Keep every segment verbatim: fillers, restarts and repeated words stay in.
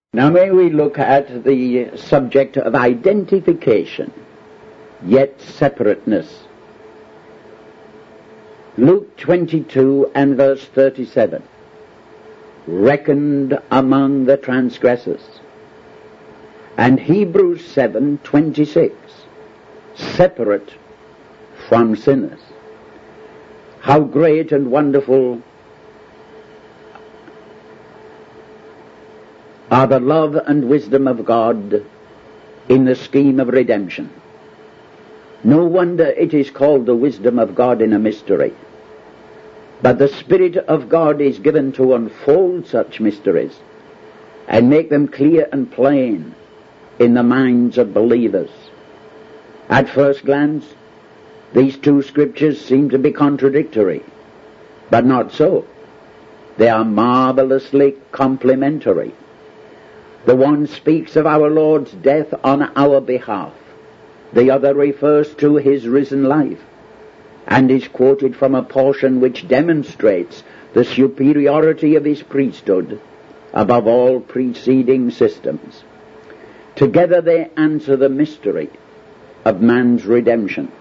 Now may we look at the subject of identification, yet separateness. Luke twenty-two and verse thirty-seven, reckoned among the transgressors. And Hebrews seven twenty-six, separate from sinners. How great and wonderful are the love and wisdom of God in the scheme of redemption. No wonder it is called the wisdom of God in a mystery. But the Spirit of God is given to unfold such mysteries and make them clear and plain in the minds of believers. At first glance, these two scriptures seem to be contradictory, but not so. They are marvelously complementary. The one speaks of our Lord's death on our behalf. The other refers to his risen life and is quoted from a portion which demonstrates the superiority of his priesthood above all preceding systems. Together they answer the mystery of man's redemption.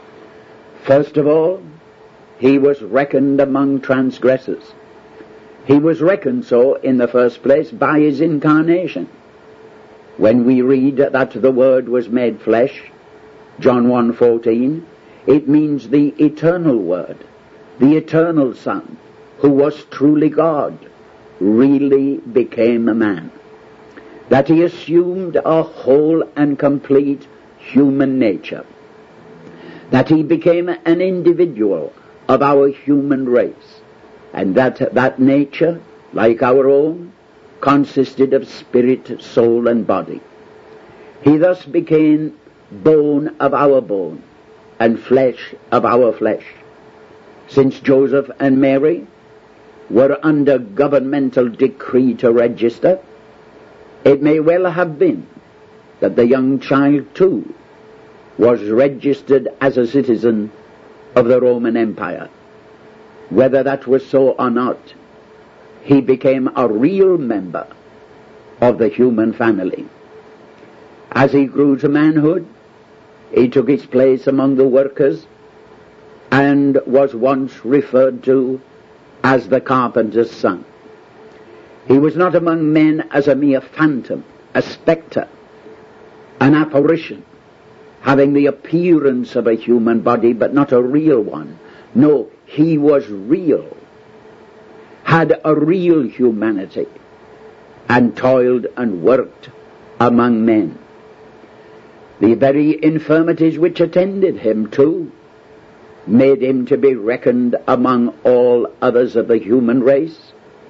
First of all, he was reckoned among transgressors. He was reckoned so, in the first place, by his incarnation. When we read that the Word was made flesh, John one fourteen, it means the eternal Word, the eternal Son, who was truly God, really became a man. That he assumed a whole and complete human nature. That he became an individual of our human race. And that that nature, like our own, consisted of spirit, soul, and body. He thus became bone of our bone, and flesh of our flesh. Since Joseph and Mary were under governmental decree to register, it may well have been that the young child too was registered as a citizen of the Roman Empire. Whether that was so or not, he became a real member of the human family. As he grew to manhood, he took his place among the workers and was once referred to as the carpenter's son. He was not among men as a mere phantom, a spectre, an apparition, having the appearance of a human body but not a real one. No, he was real, had a real humanity, and toiled and worked among men. The very infirmities which attended him too made him to be reckoned among all others of the human race.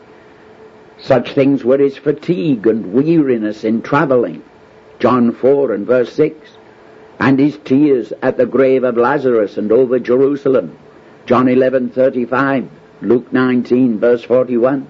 Such things were his fatigue and weariness in traveling, John four and verse six, and his tears at the grave of Lazarus and over Jerusalem, John eleven thirty-five, Luke nineteen verse forty-one.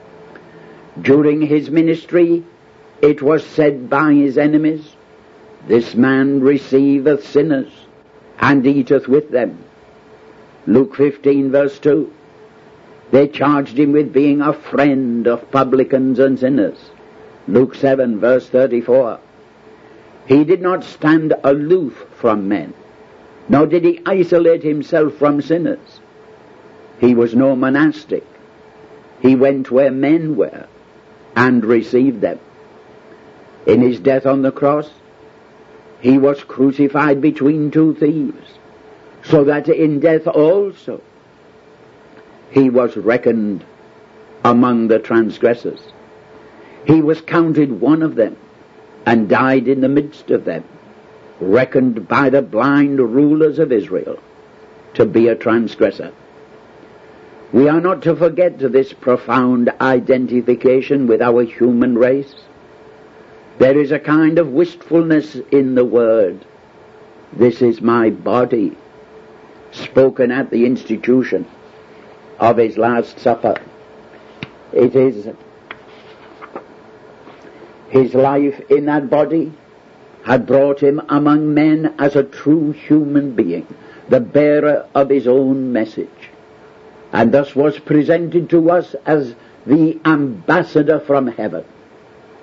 During his ministry, it was said by his enemies, "This man receiveth sinners, and eateth with them." Luke fifteen verse two. They charged him with being a friend of publicans and sinners. Luke seven verse thirty-four. He did not stand aloof from men, nor did he isolate himself from sinners. He was no monastic. He went where men were and received them. In his death on the cross, he was crucified between two thieves, so that in death also he was reckoned among the transgressors. He was counted one of them and died in the midst of them, reckoned by the blind rulers of Israel to be a transgressor. We are not to forget this profound identification with our human race. There is a kind of wistfulness in the word, "This is my body," spoken at the institution of his Last Supper. It is his life in that body had brought him among men as a true human being, the bearer of his own message, and thus was presented to us as the ambassador from heaven.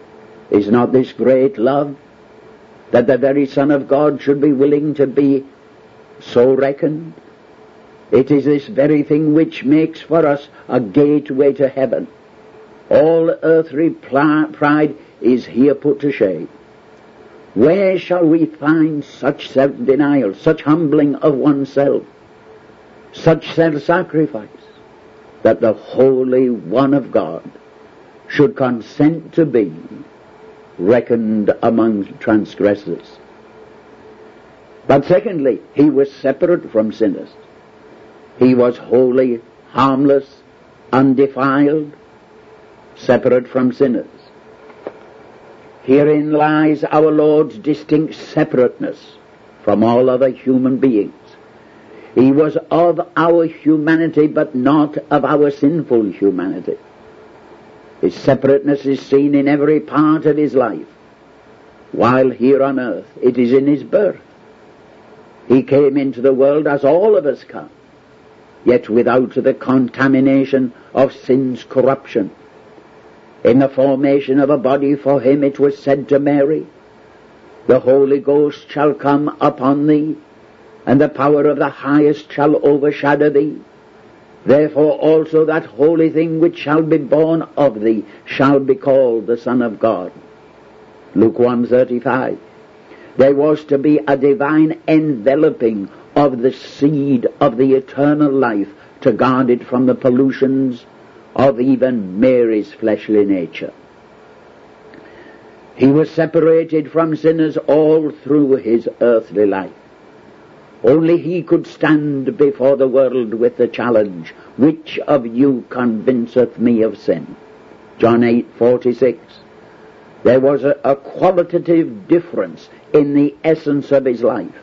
Is not this great love, that the very Son of God should be willing to be so reckoned? It is this very thing which makes for us a gateway to heaven. All earthly pride is here put to shame. Where shall we find such self-denial, such humbling of oneself, such self-sacrifice, that the Holy One of God should consent to be reckoned among transgressors? But secondly, he was separate from sinners. He was holy, harmless, undefiled, separate from sinners. Herein lies our Lord's distinct separateness from all other human beings. He was of our humanity, but not of our sinful humanity. His separateness is seen in every part of his life. While here on earth, it is in his birth. He came into the world as all of us come, yet without the contamination of sin's corruption. In the formation of a body for him, it was said to Mary, "The Holy Ghost shall come upon thee, and the power of the highest shall overshadow thee. Therefore also that holy thing which shall be born of thee shall be called the Son of God." Luke one thirty-five. There was to be a divine enveloping of the seed of the eternal life to guard it from the pollutions of even Mary's fleshly nature. He was separated from sinners all through his earthly life. Only he could stand before the world with the challenge, "Which of you convinceth me of sin?" John eight forty-six. There was a, a qualitative difference in the essence of his life.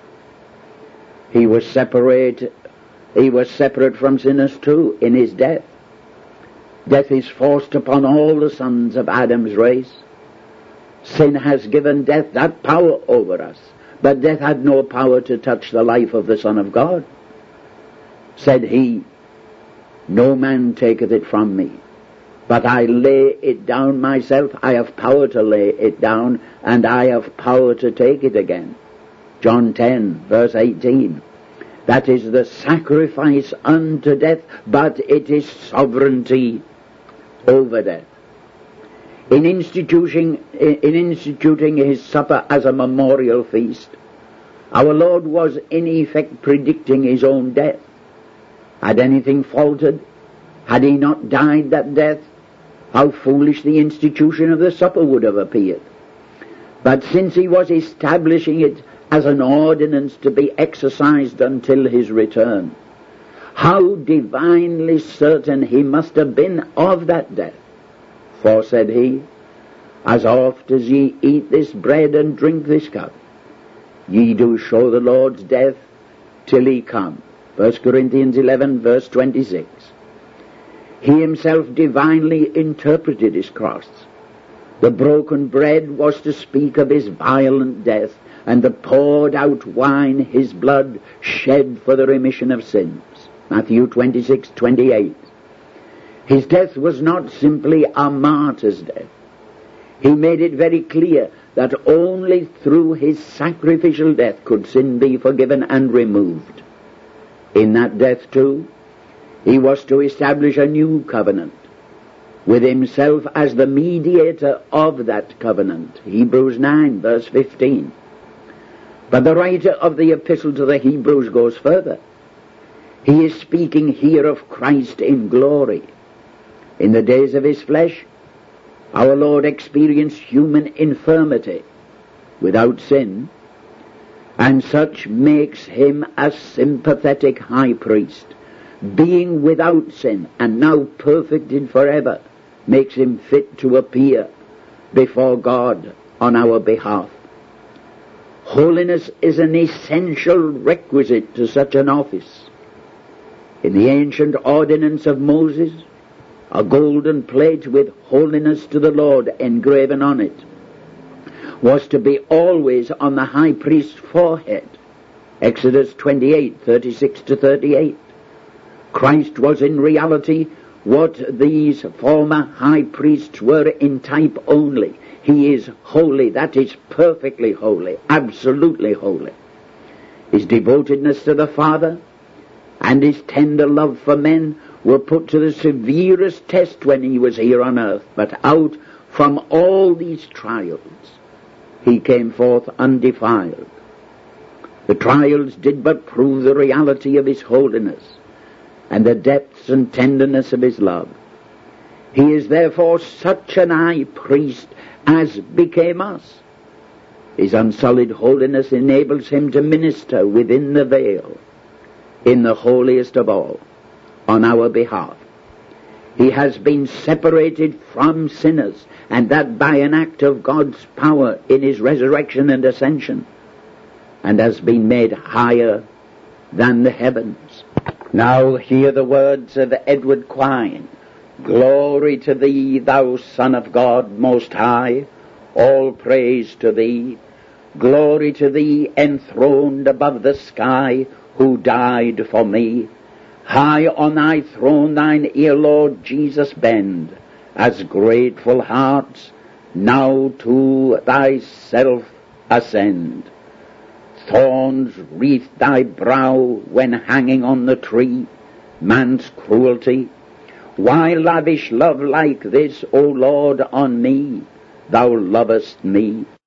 He was separate, he was separate from sinners too in his death. Death is forced upon all the sons of Adam's race. Sin has given death that power over us, but death had no power to touch the life of the Son of God. Said he, "No man taketh it from me, but I lay it down myself. I have power to lay it down, and I have power to take it again." John ten, verse eighteen. That is the sacrifice unto death, but it is sovereignty over death. In instituting, in instituting his supper as a memorial feast, our Lord was in effect predicting his own death. Had anything faltered? Had he not died that death? How foolish the institution of the supper would have appeared. But since he was establishing it as an ordinance to be exercised until his return, how divinely certain he must have been of that death. For, said he, "As oft as ye eat this bread and drink this cup, ye do show the Lord's death till he come." First Corinthians eleven, verse twenty-six. He himself divinely interpreted his cross. The broken bread was to speak of his violent death, and the poured out wine his blood shed for the remission of sins. Matthew twenty-six, twenty-eight. His death was not simply a martyr's death. He made it very clear that only through his sacrificial death could sin be forgiven and removed. In that death too, he was to establish a new covenant, with himself as the mediator of that covenant. Hebrews nine, verse fifteen. But the writer of the epistle to the Hebrews goes further. He is speaking here of Christ in glory. In the days of his flesh, our Lord experienced human infirmity without sin, and such makes him a sympathetic high priest. Being without sin and now perfected forever makes him fit to appear before God on our behalf. Holiness is an essential requisite to such an office. In the ancient ordinance of Moses, a golden plate with "Holiness to the Lord" engraven on it was to be always on the high priest's forehead. Exodus twenty-eight, thirty-six to thirty-eight. Christ was in reality what these former high priests were in type only. He is holy, that is perfectly holy, absolutely holy. His devotedness to the Father and his tender love for men were put to the severest test when he was here on earth, but out from all these trials he came forth undefiled. The trials did but prove the reality of his holiness and the depths and tenderness of his love. He is therefore such an high priest as became us. His unsullied holiness enables him to minister within the veil, in the holiest of all, on our behalf. He has been separated from sinners, and that by an act of God's power in his resurrection and ascension, and has been made higher than the heavens. Now hear the words of Edward Quine. Glory to thee, thou Son of God Most High, all praise to thee. Glory to thee, enthroned above the sky, who died for me. High on thy throne thine ear, Lord Jesus, bend, as grateful hearts now to thyself ascend. Thorns wreathe thy brow when hanging on the tree, man's cruelty. Why lavish love like this, O Lord, on me? Thou lovest me.